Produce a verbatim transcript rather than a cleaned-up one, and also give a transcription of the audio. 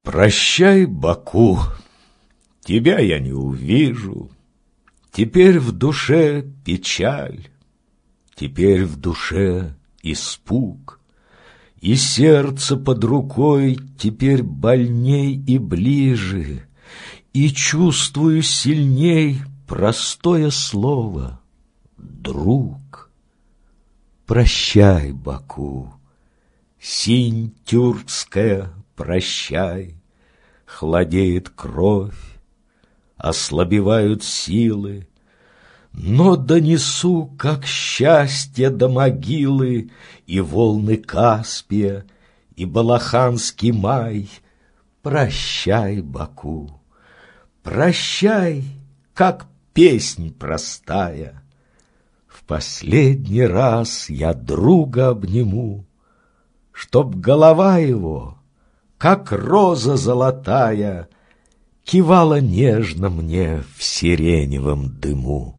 Прощай, Баку, тебя я не увижу. Теперь в душе печаль, теперь в душе испуг, и сердце под рукой теперь больней и ближе, и чувствую сильней простое слово «друг». Прощай, Баку, синь тюркская, прощай. Хладеет кровь, ослабевают силы, но донесу, как счастье до могилы, и волны Каспия, и балаханский май. Прощай, Баку, прощай, как песнь простая. В последний раз я друга обниму, чтоб голова его, как роза золотая, кивала нежно мне в сиреневом дыму.